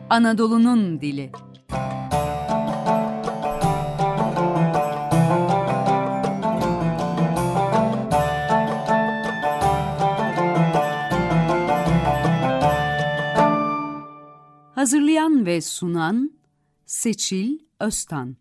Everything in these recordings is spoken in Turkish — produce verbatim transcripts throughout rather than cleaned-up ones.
Anadolu'nun dili. Hazırlayan ve sunan Seçil Öztan.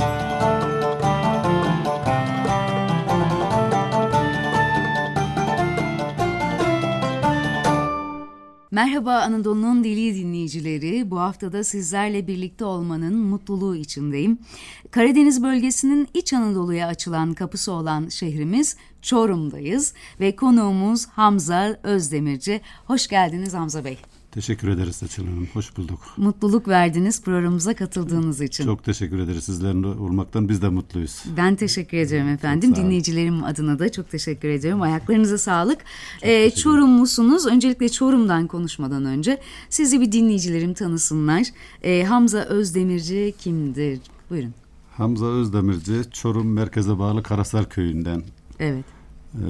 Merhaba Anadolu'nun dili dinleyicileri. Bu haftada sizlerle birlikte olmanın mutluluğu içindeyim. Karadeniz bölgesinin İç Anadolu'ya açılan kapısı olan şehrimiz Çorum'dayız ve konuğumuz Hamza Özdemirci. Hoş geldiniz Hamza Bey. Teşekkür ederiz Seçil Hanım. Hoş bulduk. Mutluluk verdiniz programımıza katıldığınız için. Çok teşekkür ederiz. Sizlerle olmaktan biz de mutluyuz. Ben teşekkür ederim efendim. Dinleyicilerim adına da çok teşekkür ediyorum. Ayaklarınıza sağlık. Ee, Çorumlusunuz. Öncelikle Çorum'dan konuşmadan önce sizi bir dinleyicilerim tanısınlar. Ee, Hamza Özdemirci kimdir? Buyurun. Hamza Özdemirci Çorum merkeze bağlı Karasar köyünden. Evet. E,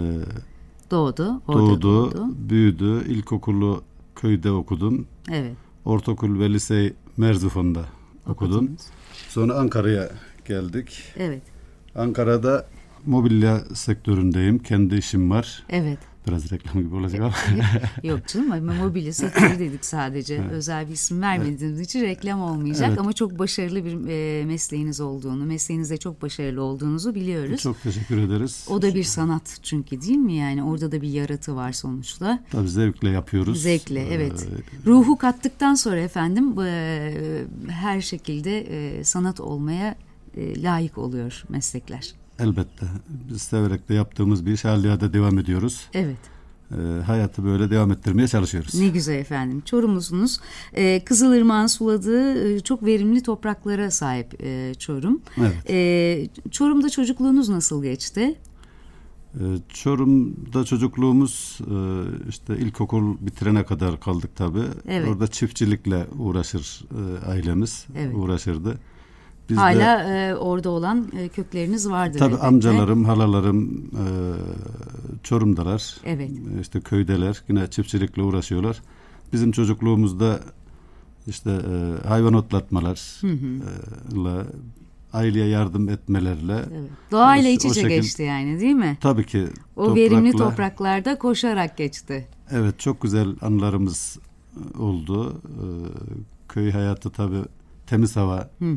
doğdu. Doğdu, doğdu. büyüdü. İlkokulu köyde okudum. Evet. Ortaokul ve liseyi Merzifon'da okudum. Okudunuz. Sonra Ankara'ya geldik. Evet. Ankara'da mobilya sektöründeyim. Kendi işim var. Evet. Biraz reklam gibi olacak ama. Yok canım, ama mobilya sektörü dedik sadece. Evet. Özel bir isim vermediğiniz evet. için reklam olmayacak. Evet. Ama çok başarılı bir e, mesleğiniz olduğunu, mesleğinizde çok başarılı olduğunuzu biliyoruz. Çok teşekkür ederiz. O da bir sanat çünkü, değil mi? Yani orada da bir yaratı var sonuçta. Tabii zevkle yapıyoruz. Zevkle, evet. Ee, Ruhu kattıktan sonra efendim e, her şekilde e, sanat olmaya e, layık oluyor meslekler. Elbette. Biz severek de yaptığımız bir iş hala da devam ediyoruz. Evet. Ee, hayatı böyle devam ettirmeye çalışıyoruz. Ne güzel efendim. Çorumlusunuz. Ee, Kızılırmak'ın suladığı çok verimli topraklara sahip e, Çorum. Evet. Ee, Çorum'da çocukluğunuz nasıl geçti? Ee, Çorum'da çocukluğumuz e, işte ilkokul bitirene kadar kaldık tabii. Evet. Orada çiftçilikle uğraşır e, ailemiz. Evet. Uğraşırdı. Biz Hala de, e, orada olan e, kökleriniz vardır. Tabii elbette. Amcalarım, halalarım e, Çorum'dalar. Evet. İşte köydeler. Yine çiftçilikle uğraşıyorlar. Bizim çocukluğumuzda işte e, hayvan otlatmalar, hı hı. E, aileye yardım etmelerle. Evet. Doğayla iç içe geçti yani, değil mi? Tabii ki. O toprakla, verimli topraklarda koşarak geçti. Evet, çok güzel anılarımız oldu. E, köy hayatı tabii, temiz hava. Hı hı.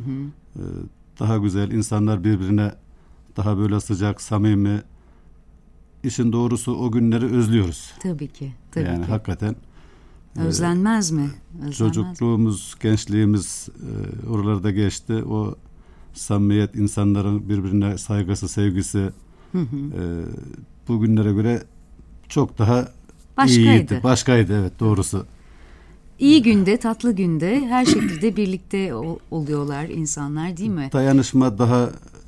Daha güzel, insanlar birbirine daha böyle sıcak, samimi. İşin doğrusu o günleri özlüyoruz. Tabii ki. Tabii yani ki. Hakikaten. Özlenmez e, mi? Özlenmez çocukluğumuz, mi? gençliğimiz e, oralarda geçti. O samimiyet, insanların birbirine saygısı, sevgisi hı hı. E, bugünlere göre çok daha Başkaydı. iyiydi. Başkaydı, evet, doğrusu. İyi günde, tatlı günde her şekilde birlikte oluyorlar insanlar, değil mi? Dayanışma daha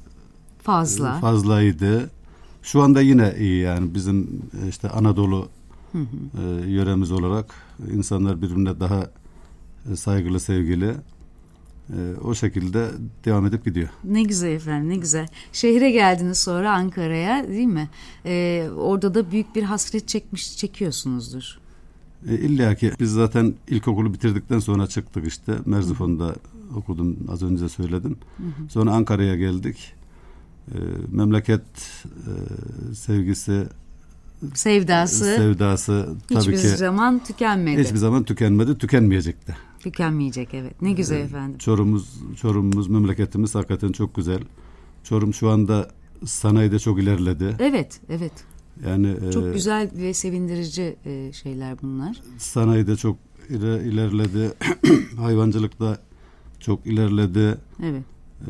fazla fazlaydı. Şu anda yine iyi yani, bizim işte Anadolu hı hı. E, yöremiz olarak insanlar birbirine daha saygılı, sevgili. E, o şekilde devam edip gidiyor. Ne güzel efendim, ne güzel. Şehre geldiniz sonra, Ankara'ya, değil mi? E, orada da büyük bir hasret çekmiş, çekiyorsunuzdur. E, İlla ki biz zaten ilkokulu bitirdikten sonra çıktık işte. Merzifon'da hı. okudum, az önce söyledim. Hı hı. Sonra Ankara'ya geldik. E, memleket e, sevgisi, sevdası, sevdası tabii hiçbir ki hiçbir zaman tükenmedi. Hiçbir zaman tükenmedi, tükenmeyecek de. Tükenmeyecek, evet. Ne güzel e, efendim. Çorum'umuz, Çorum'umuz, memleketimiz hakikaten çok güzel. Çorum şu anda sanayide çok ilerledi. Evet, evet. Yani çok e, güzel ve sevindirici e, şeyler bunlar. Sanayide çok iler, ilerledi. Hayvancılıkta çok ilerledi. Evet. E,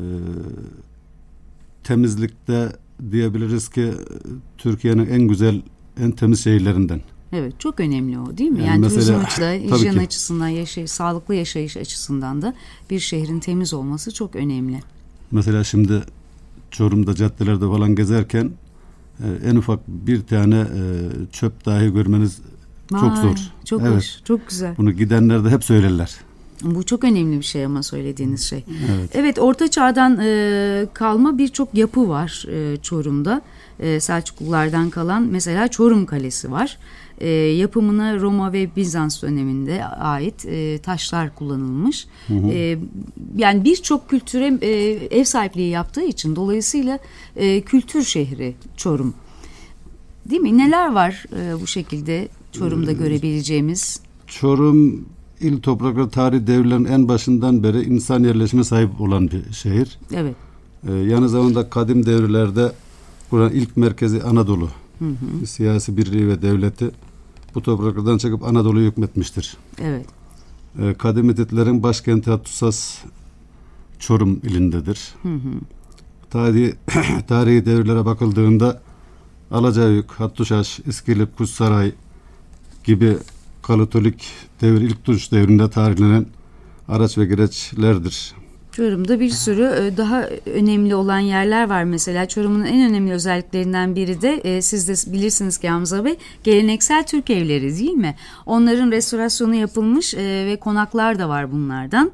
temizlikte diyebiliriz ki Türkiye'nin en güzel, en temiz şehirlerinden. Evet, çok önemli o, değil mi? Yani, yani mesela, turizm açısından, hijyen açısından, yaşay, sağlıklı yaşayış açısından da bir şehrin temiz olması çok önemli. Mesela şimdi Çorum'da caddelerde falan gezerken e, en ufak bir tane e, çöp dahi görmeniz Vay, çok zor. Çok evet. hoş, çok güzel. Bunu gidenler de hep söylerler. Bu çok önemli bir şey ama söylediğiniz şey. Evet, evet, Orta Çağ'dan e, kalma birçok yapı var e, Çorum'da. E, Selçuklulardan kalan mesela Çorum Kalesi var. E, yapımına Roma ve Bizans döneminde ait e, taşlar kullanılmış. Hı hı. E, yani birçok kültüre e, ev sahipliği yaptığı için dolayısıyla e, kültür şehri Çorum. Değil mi? Neler var e, bu şekilde Çorum'da ee, görebileceğimiz? Çorum il toprakları tarihi devirlerin en başından beri insan yerleşime sahip olan bir şehir. Evet. Ee, yanı zamanda kadim devirlerde buranın ilk merkezi Anadolu. Hı hı. Siyasi birliği ve devleti bu topraklardan çıkıp Anadolu'yu hükmetmiştir. Evet. Ee, kadim Hititlerin başkenti Hattusas Çorum ilindedir. Hı hı. Tarihi, tarihi devirlere bakıldığında Alacayük, Hattuşaş, İskilip, Kuşsaray gibi Katolik devir, ilk Tunç devrinde tarihlenen araç ve gereçlerdir. Çorum'da bir sürü daha önemli olan yerler var. Mesela Çorum'un en önemli özelliklerinden biri de siz de bilirsiniz ki Hamza Bey, geleneksel Türk evleri değil mi? Onların restorasyonu yapılmış ve konaklar da var bunlardan.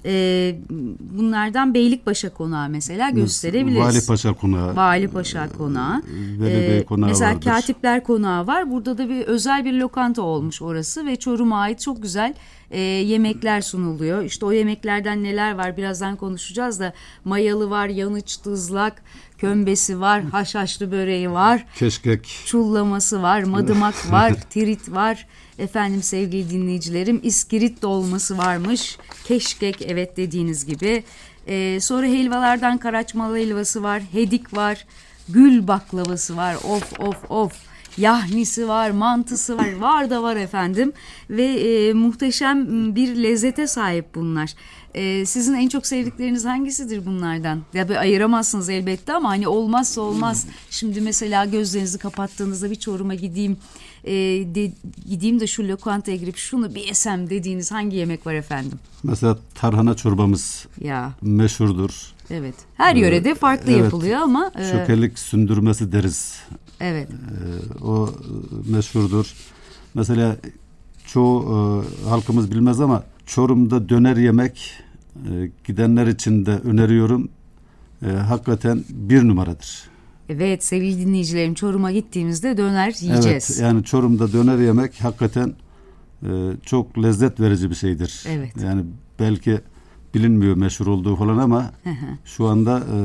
Bunlardan Beylikpaşa Konağı mesela gösterebiliriz. Valipaşa Konağı. Valipaşa Konağı. Veli Bey Konağı mesela vardır. Katipler Konağı var. Burada da bir özel bir lokanta olmuş orası ve Çorum'a ait çok güzel e, yemekler sunuluyor. İşte o yemeklerden neler var birazdan konuşacağız da mayalı var, yanıç tızlak, kömbesi var, haşhaşlı böreği var. Keşkek. Çullaması var, madımak var, tirit var. Efendim sevgili dinleyicilerim, iskirit dolması varmış. Keşkek evet dediğiniz gibi. Ee, sonra helvalardan karaçmalı helvası var, hedik var, gül baklavası var. Of of of. Yahnisi var, mantısı var, var da var efendim. Ve e, muhteşem bir lezzete sahip bunlar. E, sizin en çok sevdikleriniz hangisidir bunlardan? Ya bir ayıramazsınız elbette ama hani olmazsa olmaz. Şimdi mesela gözlerinizi kapattığınızda bir Çorum'a gideyim, e, de, gideyim de şu lokantaya girip şunu bir yesem dediğiniz hangi yemek var efendim? Mesela tarhana çorbamız ya. meşhurdur. Evet. Her yörede farklı evet, yapılıyor ama. E, çökelik sündürmesi deriz. Evet. Ee, o meşhurdur. Mesela çoğu e, halkımız bilmez ama Çorum'da döner yemek e, gidenler için de öneriyorum. E, hakikaten bir numaradır. Evet sevgili dinleyicilerim, Çorum'a gittiğimizde döner yiyeceğiz. Evet, yani Çorum'da döner yemek hakikaten e, çok lezzet verici bir şeydir. Evet. Yani belki bilinmiyor meşhur olduğu falan ama şu anda e,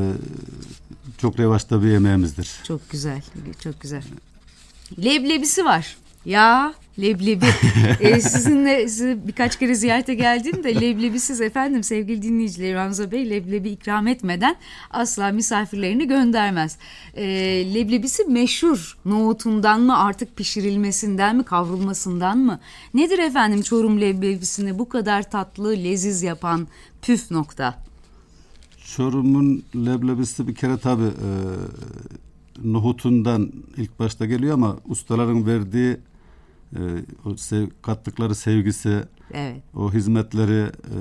çok revaçta bir yemeğimizdir. Çok güzel, çok güzel. Leblebisi var. Ya leblebi. ee, sizinle sizi birkaç kere ziyarete geldiğimde leblebisiz efendim sevgili dinleyiciler, Hamza Bey leblebi ikram etmeden asla misafirlerini göndermez. Ee, leblebisi meşhur. Nohutundan mı artık pişirilmesinden mi kavrulmasından mı? Nedir efendim Çorum leblebisini bu kadar tatlı leziz yapan püf nokta? Çorum'un leblebisi bir kere tabii e, nohutundan ilk başta geliyor ama ustaların verdiği e, o sev, kattıkları sevgisi, evet. o hizmetleri e,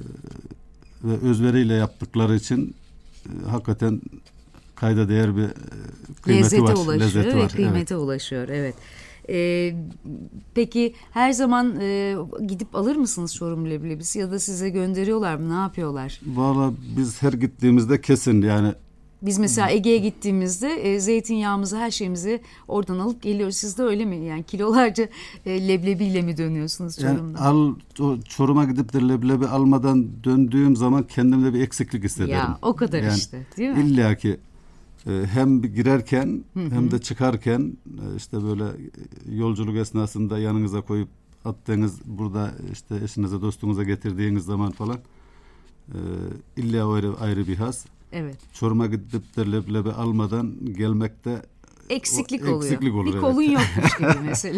ve özveriyle yaptıkları için e, hakikaten kayda değer bir e, kıymeti lezzete var. Ulaşıyor lezzeti ve var. kıymete evet. ulaşıyor. Evet. Ee, peki her zaman e, gidip alır mısınız Çorum leblebisi ya da size gönderiyorlar mı? Ne yapıyorlar? Valla biz her gittiğimizde kesin yani. Biz mesela Ege'ye gittiğimizde e, zeytinyağımızı, her şeyimizi oradan alıp geliyoruz. Siz de öyle mi? Yani kilolarca e, leblebiyle mi dönüyorsunuz Çorum'da? Yani al, o Çorum'a gidip de leblebi almadan döndüğüm zaman kendimde bir eksiklik hissederim. Ya o kadar yani işte değil mi? İlla ki hem girerken hı hı. hem de çıkarken işte böyle yolculuk esnasında yanınıza koyup attığınız, burada işte eşinize dostunuza getirdiğiniz zaman falan e, illa ayrı, ayrı bir haz. Evet. Çorum'a gidip de leblebi almadan gelmekte eksiklik o, oluyor. Eksiklik olur, bir evet. kolun yokmuş gibi mesela.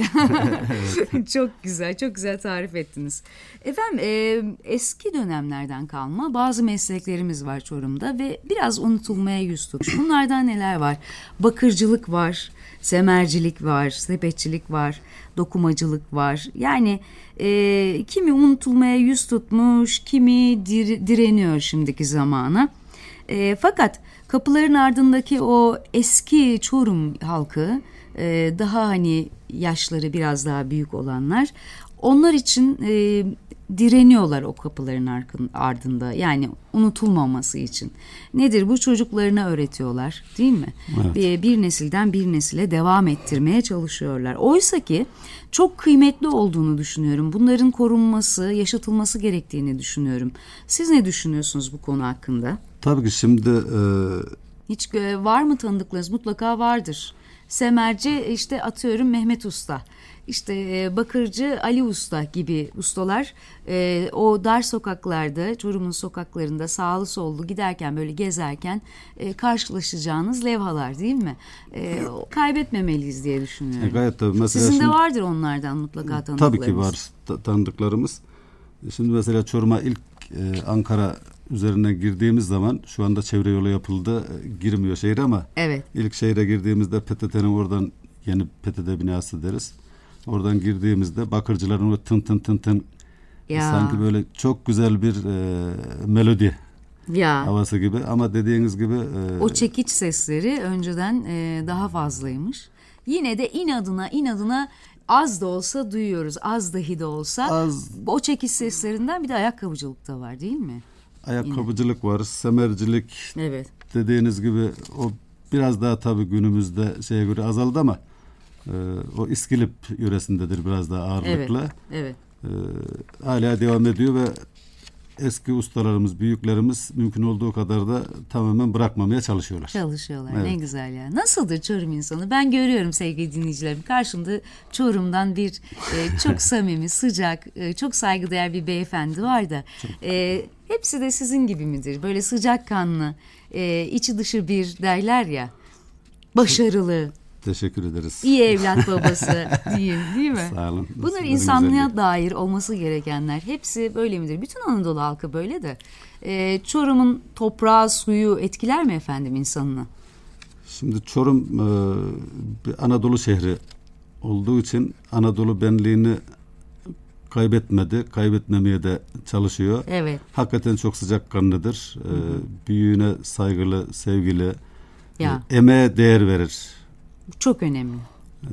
Çok güzel, çok güzel tarif ettiniz. Efendim e, eski dönemlerden kalma bazı mesleklerimiz var Çorum'da ve biraz unutulmaya yüz tutmuş. Bunlardan neler var? Bakırcılık var, semercilik var, sepetçilik var, dokumacılık var. Yani e, kimi unutulmaya yüz tutmuş, kimi dir, direniyor şimdiki zamana. E, fakat kapıların ardındaki o eski Çorum halkı, e, daha hani yaşları biraz daha büyük olanlar, onlar için e, direniyorlar o kapıların ardında. Yani unutulmaması için. Nedir bu? Çocuklarına öğretiyorlar, değil mi? Evet. Bir, bir nesilden bir nesile devam ettirmeye çalışıyorlar. Oysa ki çok kıymetli olduğunu düşünüyorum. Bunların korunması, yaşatılması gerektiğini düşünüyorum. Siz ne düşünüyorsunuz bu konu hakkında? Tabii ki şimdi e, Hiç var mı tanıdıklarınız? Mutlaka vardır. Semerci işte atıyorum Mehmet Usta, işte bakırcı Ali Usta gibi ustalar e, o dar sokaklarda, Çorum'un sokaklarında sağlı sollu giderken böyle gezerken e, karşılaşacağınız levhalar, değil mi? E, kaybetmemeliyiz diye düşünüyorum. e, gayet tabii. Mesela Sizin şimdi, de vardır onlardan mutlaka tanıdıklarınız. tabii ki var ta- tanıdıklarımız. Şimdi mesela Çorum'a ilk e, Ankara üzerinden girdiğimiz zaman, şu anda çevre yolu yapıldı, e, girmiyor şehir ama Evet. ilk şehre girdiğimizde P T T'nin oradan, yeni P T T binası deriz. Oradan girdiğimizde bakırcıların o tın tın tın tın Ya. sanki böyle çok güzel bir e, melodi Ya. havası gibi, ama dediğiniz gibi e, O çekiç sesleri önceden e, daha fazlaymış. Yine de inadına inadına az da olsa duyuyoruz. Az dahi de olsa. Az. O çekiç seslerinden bir de ayakkabıcılık da var, değil mi? ayakkabıcılık var, semercilik Evet. dediğiniz gibi, o biraz daha tabii günümüzde şeye göre azaldı ama e, o İskilip yöresindedir biraz daha ağırlıklı. Evet. Evet. E, hala devam ediyor ve eski ustalarımız, büyüklerimiz mümkün olduğu kadar da tamamen bırakmamaya çalışıyorlar. Çalışıyorlar. Evet. Ne güzel ya. Nasıldır Çorum insanı? Ben görüyorum sevgili dinleyicilerim. Karşımda Çorum'dan bir e, çok samimi, sıcak, e, çok saygıdeğer bir beyefendi var da. E, hepsi de sizin gibi midir? Böyle sıcakkanlı, e, içi dışı bir derler ya. Başarılı, Teşekkür ederiz. iyi evlat babası diyeyim, değil mi? Sağ olun. Bunlar Sizlerin insanlığa güzelliği. dair olması gerekenler. Hepsi böyle midir? Bütün Anadolu halkı böyle de. E, Çorum'un toprağı, suyu etkiler mi efendim insanını? Şimdi Çorum e, bir Anadolu şehri olduğu için Anadolu benliğini kaybetmedi, kaybetmemeye de çalışıyor. Evet. Hakikaten çok sıcakkanlıdır. E, büyüğüne saygılı, sevgili, Ya. e, emeğe değer verir. Çok önemli. E,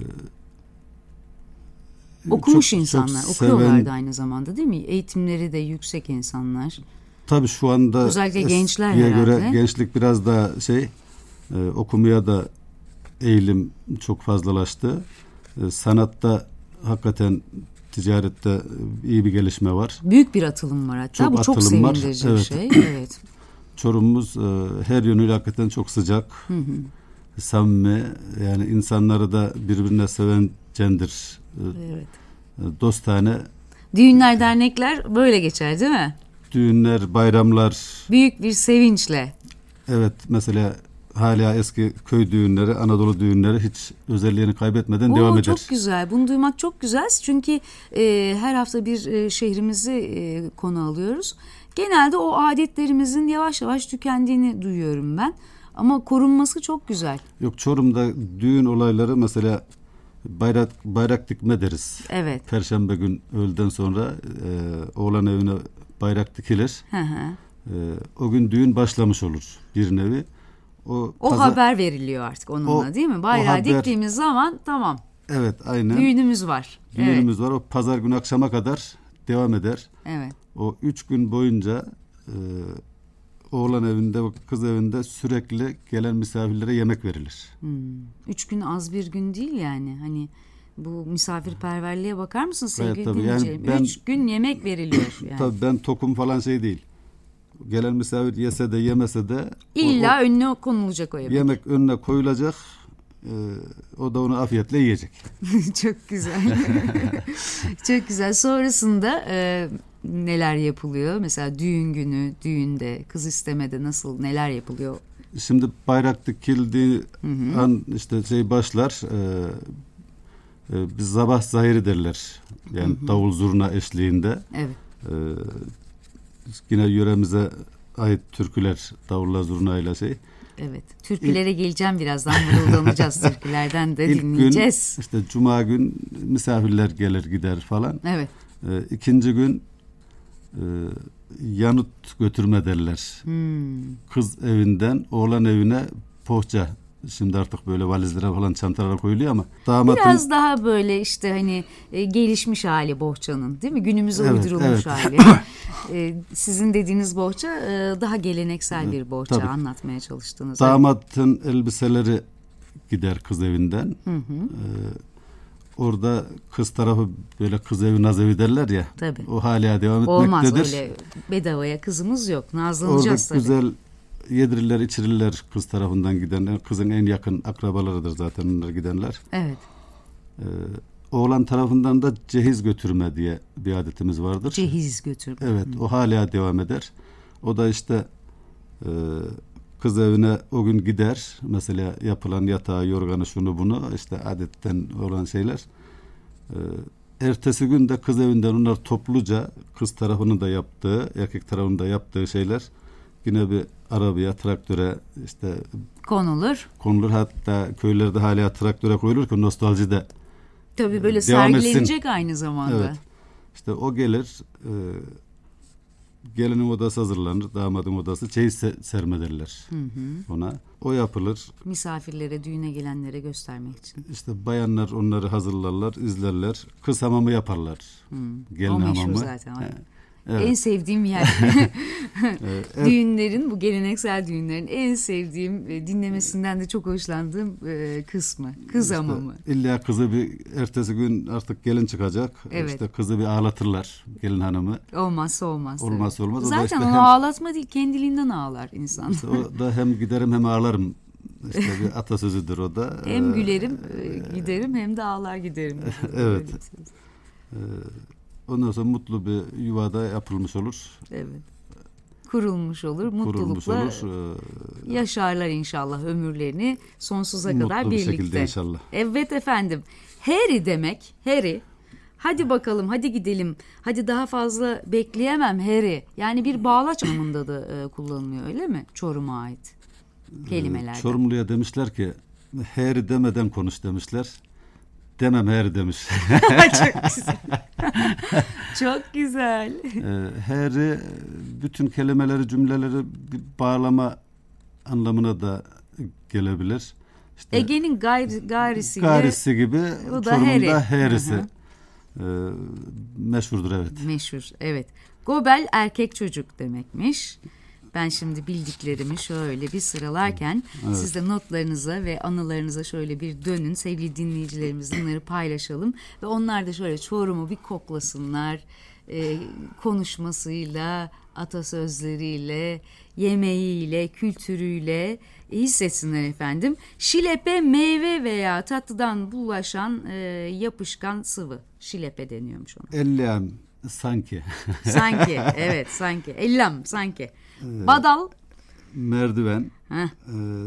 Okumuş çok- insanlar. çok Okuyorlar seven- da aynı zamanda, değil mi? Eğitimleri de yüksek insanlar. Tabii şu anda Özellikle gençler eskiye göre herhalde. gençlik biraz daha şey, e, okumaya da eğilim çok fazlalaştı. E, sanatta hakikaten, ticarette e, iyi bir gelişme var. Büyük bir atılım var hatta. Çok Bu çok atılım var. sevindirici Evet. bir şey. Evet. Çorum'umuz e, her yönüyle hakikaten çok sıcak, samimi, yani insanları da birbirine seven cendir, e, Evet. e, dostane. Düğünler, dernekler böyle geçer, değil mi? Düğünler, bayramlar, Büyük bir sevinçle. evet, mesela hala eski köy düğünleri, Anadolu düğünleri hiç özelliğini kaybetmeden Oo, devam eder. çok güzel. Bunu duymak çok güzel. Çünkü e, her hafta bir e, şehrimizi e, konu alıyoruz. Genelde o adetlerimizin yavaş yavaş tükendiğini duyuyorum ben. Ama korunması çok güzel. Yok, Çorum'da düğün olayları mesela bayrak bayrak dikme deriz. Evet. Perşembe gün öğleden sonra e, oğlan evine bayrak dikilir. Hı hı. E, o gün düğün başlamış olur bir nevi. O, O pazar- haber veriliyor artık onunla, O- değil mi? o Bayrağı haber- diktiğimiz zaman tamam. Evet, aynen. Düğünümüz var. Düğünümüz var. O pazar günü akşama kadar devam eder. Evet. Evet. O üç gün boyunca e, oğlan evinde, kız evinde sürekli gelen misafirlere yemek verilir. Hmm. Üç gün az bir gün değil yani. Hani bu misafirperverliğe bakar mısın sevgili Evet, tabii. Yani dinleyicilerim? ben- Üç gün yemek veriliyor yani. Tabii ben tokum falan şey değil. Gelen misafir yese de yemese de o- İlla o önüne konulacak o yemek. yemek önüne koyulacak. E, o da onu afiyetle yiyecek. Çok güzel. Çok güzel. Sonrasında e, neler yapılıyor? Mesela düğün günü, düğünde, kız istemede nasıl, neler yapılıyor? Şimdi bayrak dikildiği an işte şey başlar. E, e, biz sabah zahiri derler. Yani davul zurna eşliğinde. Evet. E, yine yöremize ait türküler davulla zurnayla şey. Evet. Türkülere geleceğim birazdan. Mırıldanacağız türkülerden de İlk dinleyeceğiz. gün işte cuma gün misafirler gelir gider falan. Evet. E, ikinci gün e, yanıt götürme derler. Hmm. Kız evinden oğlan evine poğaça Şimdi artık böyle valizlere falan çantalara koyuluyor ama damatın Biraz daha böyle işte hani e, gelişmiş hali bohçanın, değil mi? Günümüze Evet, uydurulmuş evet. hali. E, sizin dediğiniz bohça e, daha geleneksel bir bohça, Tabii. anlatmaya çalıştığınız. damatın elbiseleri gider kız evinden. Hı hı. Ee, orada kız tarafı böyle kız evi naz evi derler ya. Tabii. O hala devam Olmaz etmektedir. öyle bedavaya kızımız yok. Orada Nazlanacağız tabii. güzel yedirirler, içirirler kız tarafından gidenler. Kızın en yakın akrabalarıdır zaten onlar gidenler. Evet. Ee, oğlan tarafından da cehiz götürme diye bir adetimiz vardır. Cehiz götür. Evet, o hala devam eder. O da işte e, kız evine o gün gider. Mesela yapılan yatağı, yorganı, şunu bunu işte adetten olan şeyler. E, ertesi gün de kız evinden onlar topluca kız tarafının da yaptığı, erkek tarafının da yaptığı şeyler yine bir arabaya, traktöre işte Konulur. konulur. Hatta köylerde hala traktöre koyulur ki nostalji de Tabii böyle devam sergilenecek etsin. aynı zamanda. Evet. İşte o gelir, e, gelinin odası hazırlanır, damadın odası, çeyiz se- serme derler Hı hı. ona. O yapılır. Misafirlere, düğüne gelenlere göstermek için. İşte bayanlar onları hazırlarlar, izlerler. Kız hamamı yaparlar. Hı. Gelin O meşhur hamamı. zaten. He, En evet. sevdiğim yer. Ee, evet. Düğünlerin, bu geleneksel düğünlerin en sevdiğim, e, dinlemesinden de çok hoşlandığım e, kısmı. Kız İşte hamamı. İlla kızı bir ertesi gün artık gelin çıkacak. Evet. İşte kızı bir ağlatırlar gelin hanımı. Olmazsa olmaz. tabii. Olmazsa olmaz. O da Zaten işte onu hem- ağlatma değil, kendiliğinden ağlar insan. İşte o da hem giderim hem ağlarım. İşte bir atasözüdür o da. Hem Ee, gülerim, e, giderim hem de ağlar giderim. Evet. Ee, ondan sonra mutlu bir yuvada yapılmış olur. Evet. Kurulmuş olur, Kurulmuş mutlulukla olur. Ee, yaşarlar inşallah ömürlerini sonsuza Mutlu kadar bir birlikte. şekilde inşallah. Evet efendim. Harry demek, Harry. Hadi bakalım, hadi gidelim. Hadi daha fazla bekleyemem Harry. Yani bir bağlaç anlamında da e, kullanılıyor, öyle mi? Çorum'a ait kelimelerde. Çorumlu'ya demişler ki Harry demeden konuş demişler. Demem Harry demiş. Çok güzel. Çok güzel. Ee, Harry bütün kelimeleri, cümleleri bir bağlama anlamına da gelebilir. İşte Ege'nin gayri, gayrisiyle Garisi gibi o da Çorum'un Harry. da Harry'si. Hı Ee, meşhurdur evet. meşhur, evet. Gobel erkek çocuk demekmiş. Ben şimdi bildiklerimi şöyle bir sıralarken Evet. siz de notlarınıza ve anılarınıza şöyle bir dönün. Sevgili dinleyicilerimiz, bunları paylaşalım. Ve onlar da şöyle Çorum'u bir koklasınlar. Ee, konuşmasıyla, atasözleriyle, yemeğiyle, kültürüyle hissetsinler efendim. Şilepe meyve veya tatlıdan bulaşan e, yapışkan sıvı. Şilepe deniyormuş ona. Ellem sanki. Sanki, evet sanki. Ellam sanki. Badal, Merdiven, heh, e,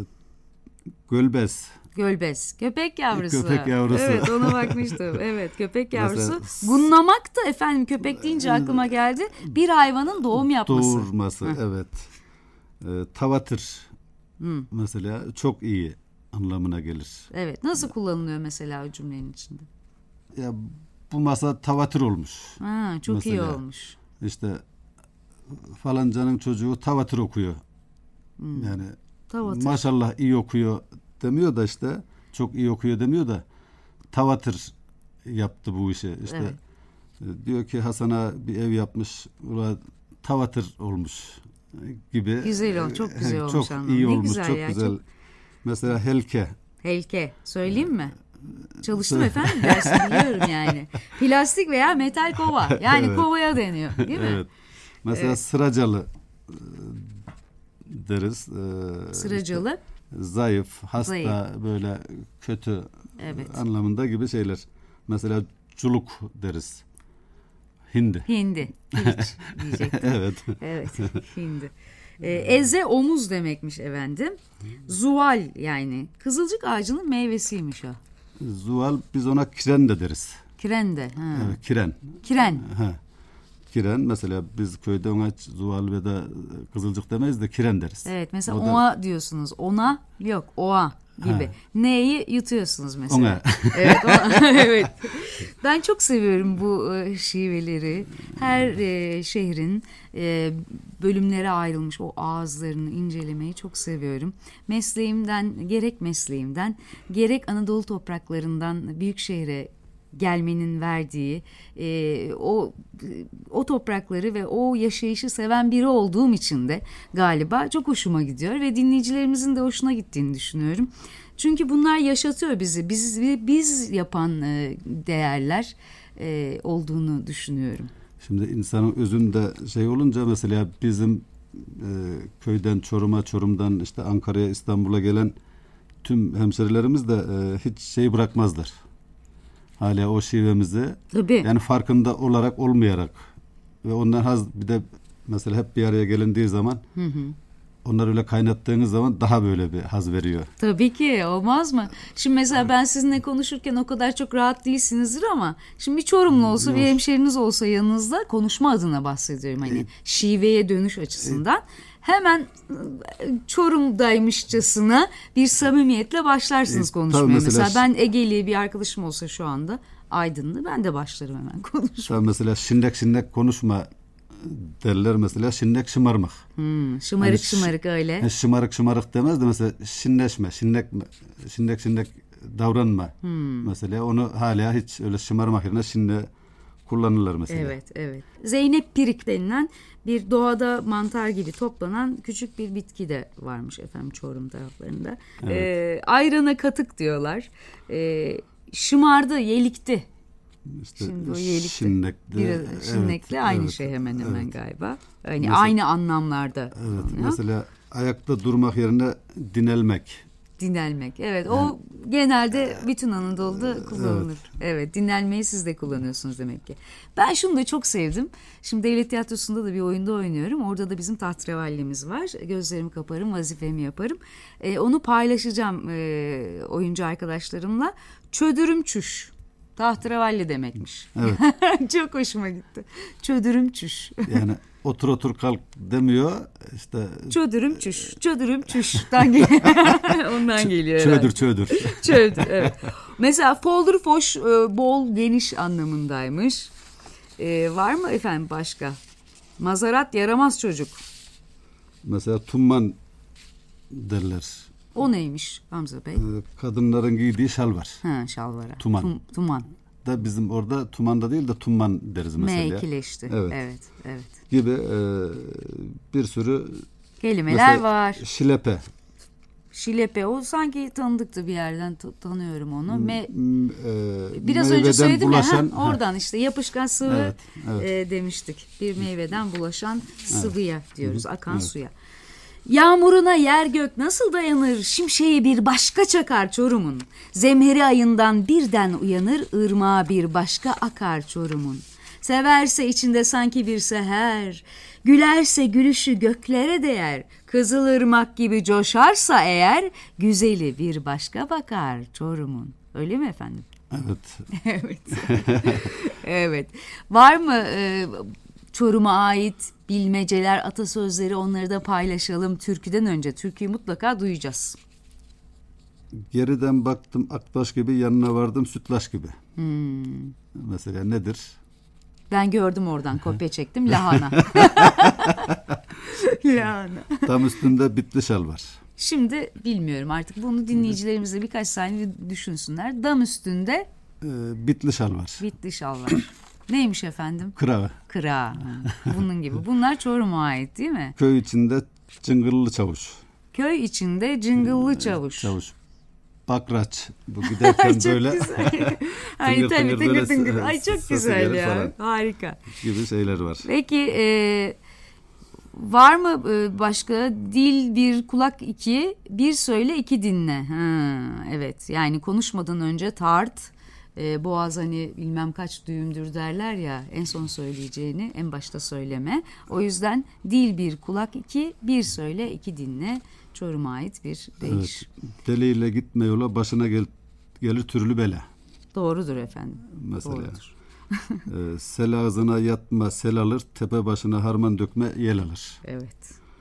gölbez. gölbez, köpek yavrusu. Köpek yavrusu. Evet, ona bakmıştım. Evet, köpek yavrusu. Mesela- Gunlamak da efendim, köpek deyince aklıma geldi. Bir hayvanın doğum yapması. Doğurması evet. E, tavatır Hı. mesela çok iyi anlamına gelir. Evet, nasıl kullanılıyor mesela o cümlenin içinde? Ya bu masa tavatır olmuş. Ha, çok iyi Mesela. olmuş. İşte falancanın çocuğu tavatır okuyor. Hmm. Yani Tavatır. maşallah iyi okuyor demiyor da işte çok iyi okuyor demiyor da tavatır yaptı bu işi. İşte Evet. e, diyor ki Hasan'a bir ev yapmış. Ula tavatır olmuş gibi. Güzel ol- çok güzel olmuş Çok anlamı. iyi Ne olmuş, güzel çok ya, güzel. çok- Mesela helke. Helke. Söyleyeyim mi? Çalıştım efendim, dersi biliyorum yani. Plastik veya metal kova. Yani Evet. kovaya deniyor, değil mi? Evet. Mesela Evet. sıracalı e, deriz. E, Sıracalı. işte zayıf, hasta, Zayıf. böyle kötü Evet. anlamında gibi şeyler. Mesela culuk deriz. Hindi. Hindi. Piliç diyecektim. Evet. Evet, hindi. Ee, eze omuz demekmiş efendim. Zuval yani. Kızılcık ağacının meyvesiymiş o. Zuval biz ona kiren de deriz. Kiren de. Ha. Evet, kiren. Kiren. Ha. Kiren mesela biz köyde ona hiç zuval ve de kızılcık demeyiz de kiren deriz. Evet, mesela O da- oğa diyorsunuz. Ona yok, oğa. gibi. Ha. N'yi yutuyorsunuz mesela. Ona. Evet, ona, evet. Ben çok seviyorum bu e, şiveleri. Her e, şehrin e, bölümlere ayrılmış o ağızlarını incelemeyi çok seviyorum. Mesleğimden, gerek mesleğimden, gerek Anadolu topraklarından büyük şehre gelmenin verdiği e, o o toprakları ve o yaşayışı seven biri olduğum için de galiba çok hoşuma gidiyor ve dinleyicilerimizin de hoşuna gittiğini düşünüyorum. Çünkü bunlar yaşatıyor bizi. Biz biz yapan e, değerler e, olduğunu düşünüyorum. Şimdi insanın özünde şey olunca mesela bizim e, köyden Çorum'a, Çorum'dan işte Ankara'ya, İstanbul'a gelen tüm hemşerilerimiz de e, hiç şey bırakmazlar. Hala o şivemizi Tabii. yani farkında olarak olmayarak ve ondan haz bir de mesela hep bir araya gelindiği zaman hı hı. onları öyle kaynattığınız zaman daha böyle bir haz veriyor. Tabii ki, olmaz mı? Şimdi mesela ben sizinle konuşurken o kadar çok rahat değilsinizdir ama şimdi bir Çorumlu olsa, bir hemşeriniz olsa yanınızda, konuşma adına bahsediyorum hani şiveye dönüş açısından. Hemen Çorum'daymışçasına bir samimiyetle başlarsınız konuşmaya. Tabii mesela, mesela ben Egeli bir arkadaşım olsa şu anda, Aydınlı, ben de başlarım hemen konuşmaya. Tabii mesela şindek şindek konuşma derler mesela, şindek şımarmak. Hmm, şımarık yani şımarık öyle. Yani şımarık şımarık demez de mesela şinleşme, şindek şindek şindek davranma. Hmm. Mesela onu hala hiç öyle şımarmak yerine şimdi kullanırlar mesela. Evet, evet. Zeynep pirik denilen bir doğada mantar gibi toplanan küçük bir bitki de varmış efendim Çorum taraflarında. Evet. Ee, ayrana katık diyorlar. Ee, şımardı, yelikti. İşte Şimdi o yelikti. Şinnekli, Biraz şinnekli evet, aynı evet, şey hemen hemen evet. galiba. Yani mesela, aynı anlamlarda. Evet. Mesela ayakta durmak yerine dinelmek. Dinelmek. Evet. O yani, genelde bütün Anadolu'da kullanılır. Evet. evet. Dinelmeyi siz de kullanıyorsunuz demek ki. Ben şunu da çok sevdim. Şimdi Devlet Tiyatrosu'nda da bir oyunda oynuyorum. Orada da bizim tahtrevallimiz var. Gözlerimi kaparım, vazifemi yaparım. Ee, onu paylaşacağım e, oyuncu arkadaşlarımla. Çödürüm çüş. Tahterevalli demekmiş. Evet. Çok hoşuma gitti. Çödürüm çüş. Yani otur otur kalk demiyor. İşte çödürüm çüş. Çödürüm çüş'ten geliyor. Ondan geliyor. Çödür çödür. Çödür evet. Mesela foldur foş bol geniş anlamındaymış. Ee, var mı efendim başka? Mazarat yaramaz çocuk. Mesela tumman derler. O neymiş Hamza Bey? Kadınların giydiği şalvar. Ha, şalvara. Tuman. Tum, tuman. Da bizim orada tumanda değil de tumman deriz mesela. M ikileşti. Evet. Evet, evet. Gibi e, bir sürü kelimeler var. Şilepe. Şilepe o sanki tanıdıktı bir yerden t- tanıyorum onu. Me, e, Biraz önce söyledim bulaşan, ya ha, oradan işte yapışkan sıvı evet, evet. E, demiştik. Bir meyveden bulaşan sıvıya evet. diyoruz, akan evet. suya. Yağmuruna yer gök nasıl dayanır, şimşeği bir başka çakar Çorum'un. Zemheri ayından birden uyanır, ırmağa bir başka akar Çorum'un. Severse içinde sanki bir seher, gülerse gülüşü göklere değer. Kızılırmak gibi coşarsa eğer, güzeli bir başka bakar Çorum'un. Öyle mi efendim? Evet. evet. evet. Var mı e, Çorum'a ait bilmeceler, atasözleri, onları da paylaşalım. Türküden önce, türküyü mutlaka duyacağız. Geriden baktım akbaş gibi, yanına vardım sütlaç gibi. Hmm. Mesela nedir? Ben gördüm oradan, kopya çektim. Lahana. Lahana. Tam üstünde bitli şal var. Şimdi bilmiyorum artık, bunu dinleyicilerimize birkaç saniye düşünsünler. Dam üstünde ee, bitli şal var. Bitli şal var. Neymiş efendim? Kıra. Kıra. Bunun gibi. Bunlar Çorum'a ait değil mi? Köy içinde cıngıllı çavuş. Köy içinde cıngıllı çavuş. Çavuş. Bakraç. Bu giderken çok böyle. Güzel. Ay tabii tıngır tıngır. Ay çok güzel ya. Falan. Harika. Gibi şeyler var. Peki e, var mı başka? Dil bir, kulak iki, bir söyle iki dinle. Ha, evet. Yani konuşmadan önce tart. E, boğaz hani bilmem kaç düğümdür derler ya, en son söyleyeceğini en başta söyleme. O yüzden dil bir, kulak iki, bir söyle iki dinle. Çorum'a ait bir deyiş. Evet. Deliyle gitme yola, başına gel, gelir türlü bela. Doğrudur efendim. Mesela. Doğrudur. e, sel ağzına yatma sel alır, tepe başına harman dökme yel alır. Evet.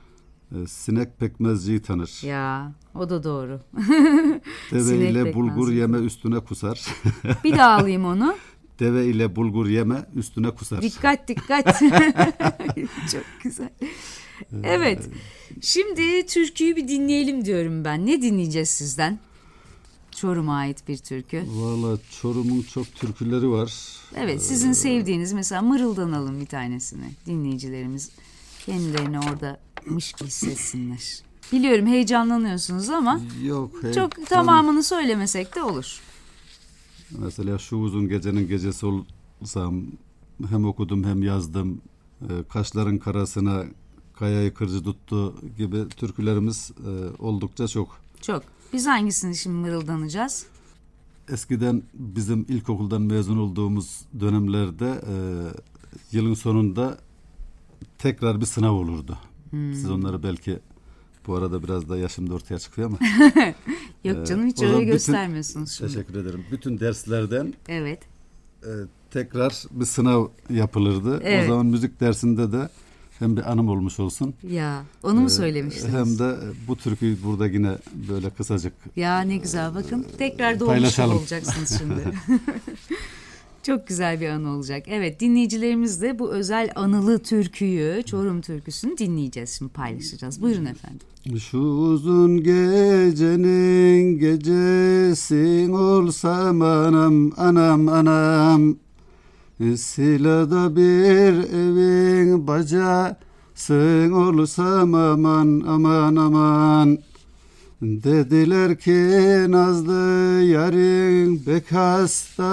e, sinek pekmezciyi tanır. Ya o da doğru. Deve ile Sinek bulgur pekmezi. yeme üstüne kusar. Bir daha alayım onu. Deve ile bulgur yeme üstüne kusar. Dikkat dikkat. Çok güzel. Evet. Şimdi türküyü bir dinleyelim diyorum ben. Ne dinleyeceğiz sizden? Çorum'a ait bir türkü. Valla Çorum'un çok türküleri var. Evet, sizin sevdiğiniz mesela mırıldanalım bir tanesini. Dinleyicilerimiz kendilerini oradamış gibi hissetsinler. Biliyorum heyecanlanıyorsunuz ama Yok. Hey, çok tamamını söylemesek de olur. Mesela şu uzun gecenin gecesi olsam hem okudum hem yazdım. E, kaşların karasına kayayı kırcı tuttu gibi türkülerimiz e, oldukça çok. Çok. Biz hangisini şimdi mırıldanacağız? Eskiden bizim ilkokuldan mezun olduğumuz dönemlerde e, yılın sonunda tekrar bir sınav olurdu. Hmm. Siz onları belki bu arada biraz da yaşım da ortaya çıkıyor ama. Yok canım hiç e, öyle bütün, göstermiyorsunuz şimdi. Teşekkür ederim. Bütün derslerden evet. e, tekrar bir sınav yapılırdı. Evet. O zaman müzik dersinde de hem bir anım olmuş olsun. Ya onu mu söylemiştiniz? Hem de bu türküyü burada yine böyle kısacık. Ya ne güzel bakın. Tekrar doğmuş gibi olacaksınız şimdi. Çok güzel bir anı olacak. Evet dinleyicilerimiz de bu özel anılı türküyü, Çorum türküsünü dinleyeceğiz şimdi paylaşacağız. Buyurun efendim. Şu uzun gecenin gecesin olsam anam anam anam. Silada bir evin bacasın olsam aman aman aman. Dediler ki nazlı yarın bek hasta,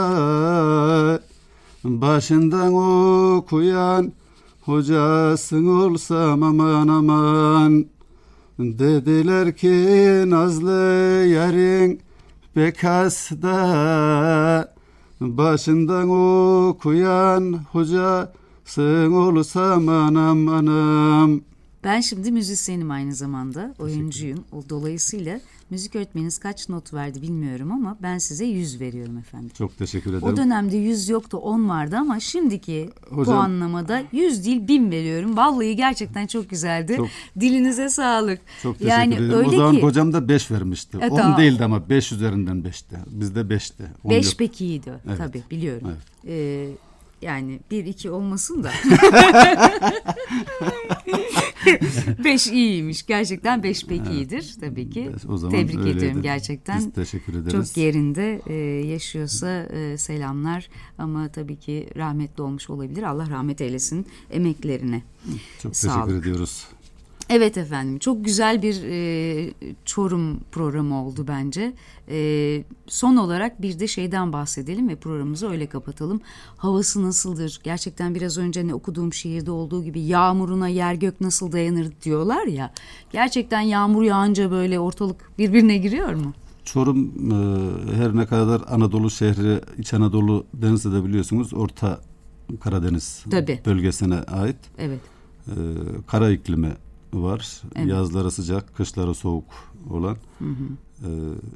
başından okuyan hocasın olsam aman aman. Dediler ki nazlı yarın bek hasta, başından okuyan hocasın olsam anam anam. Ben şimdi müzisyenim aynı zamanda, oyuncuyum. O dolayısıyla müzik öğretmeniniz kaç not verdi bilmiyorum ama ben size yüz veriyorum efendim. Çok teşekkür ederim. O dönemde yüz yoktu, on vardı ama şimdiki Hocam, puanlamada yüz değil bin veriyorum. Vallahi gerçekten çok güzeldi. Çok, dilinize sağlık. Çok teşekkür yani ederim. Öyle o zaman ki, hocam da beş vermişti. E, on tamam. değildi ama beş üzerinden beşti. Bizde beşti. beş pek iyiydi. Evet. Tabii biliyorum. Evet. Ee, yani bir iki olmasın da. Beş iyiymiş. Gerçekten beş pek iyidir tabii ki. O zaman tebrik öyleydi. ediyorum gerçekten. Biz teşekkür ederiz. Çok yerinde e, yaşıyorsa e, selamlar ama tabii ki rahmetli olmuş olabilir. Allah rahmet eylesin emeklerine. Çok Sağlık. teşekkür ediyoruz. Evet efendim, çok güzel bir e, Çorum programı oldu bence. E, son olarak bir de şeyden bahsedelim ve programımızı öyle kapatalım. Havası nasıldır? Gerçekten biraz önce ne okuduğum şiirde olduğu gibi yağmuruna yer gök nasıl dayanır diyorlar ya. Gerçekten yağmur yağınca böyle ortalık birbirine giriyor mu? Çorum e, her ne kadar Anadolu şehri, İç Anadolu denizde de biliyorsunuz Orta Karadeniz Tabii. bölgesine ait. Evet. E, kara iklimi var. Evet. Yazları sıcak, kışları soğuk olan. Hı hı. E,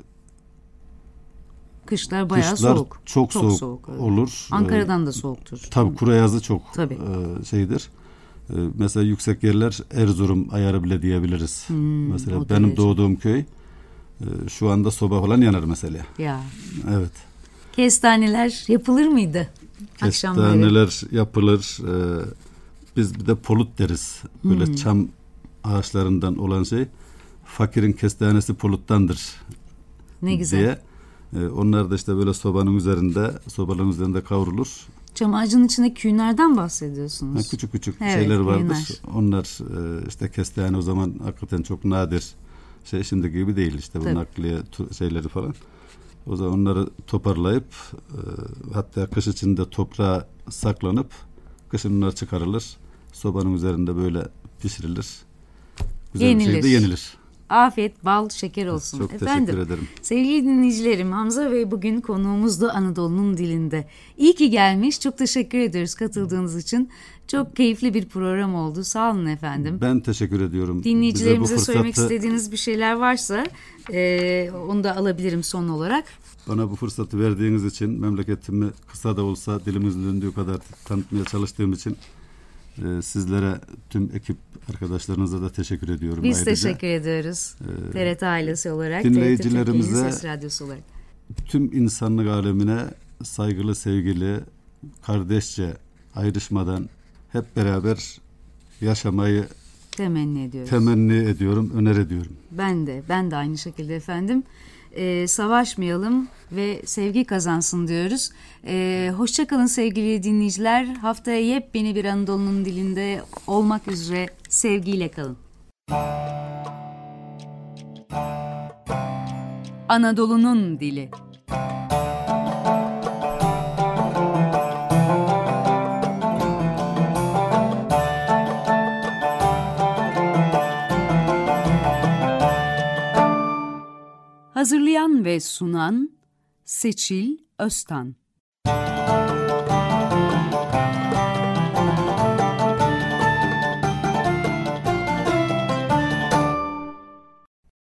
Kışlar bayağı Kışlar soğuk. çok, çok soğuk, soğuk evet. olur. Ankara'dan da soğuktur. Tabii kuru yazı çok Tabii. e, şeydir. E, mesela yüksek yerler Erzurum ayarı bile diyebiliriz. Hmm, mesela benim derece. doğduğum köy e, şu anda soba falan yanar mesela. Ya. Evet. Kestaneler yapılır mıydı? Kestaneler akşamları yapılır. E, biz bir de polut deriz. Böyle hmm. çam ağaçlarından olan şey. Fakirin kestanesi poluttandır. Ne güzel. Diye. E, onlar da işte böyle sobanın üzerinde, sobaların üzerinde kavrulur. Çam ağacının içinde küğünlerden bahsediyorsunuz. Ha, küçük küçük evet, şeyler vardır. küğünler. Onlar e, işte kestane o zaman hakikaten çok nadir. Şey şimdi gibi değil işte bu Tabii. nakliye şeyleri falan. O zaman onları toparlayıp e, hatta kış içinde toprağa saklanıp kışın onlar çıkarılır. Sobanın üzerinde böyle pişirilir. Güzel yenilir. Bir şekilde yenilir. Afiyet, bal, şeker olsun. Çok Efendim, teşekkür ederim. Sevgili dinleyicilerim, Hamza Bey bugün konuğumuzdu Anadolu'nun dilinde. İyi ki gelmiş. Çok teşekkür ediyoruz katıldığınız için. Çok keyifli bir program oldu. Sağ olun efendim. Ben teşekkür ediyorum. Dinleyicilerimize fırsatı... söylemek istediğiniz bir şeyler varsa e, onu da alabilirim son olarak. Bana bu fırsatı verdiğiniz için memleketimi kısa da olsa dilimizin döndüğü kadar tanıtmaya çalıştığım için Ee, sizlere, tüm ekip arkadaşlarınıza da teşekkür ediyorum. Biz ayrıca. teşekkür ediyoruz. Ee, T R T ailesi olarak, dinleyicilerimize, T R T Türkiye'nin Ses Radyosu olarak. Tüm insanlık alemine saygılı, sevgili, kardeşçe, ayrışmadan hep beraber yaşamayı temenni ediyoruz. Temenni ediyorum, öner ediyorum. Ben de, ben de aynı şekilde efendim. Ee, savaşmayalım ve sevgi kazansın diyoruz. Ee, hoşça kalın sevgili dinleyiciler. Haftaya yepyeni bir Anadolu'nun dilinde olmak üzere sevgiyle kalın. Anadolu'nun dili. Hazırlayan ve sunan Seçil Öztan.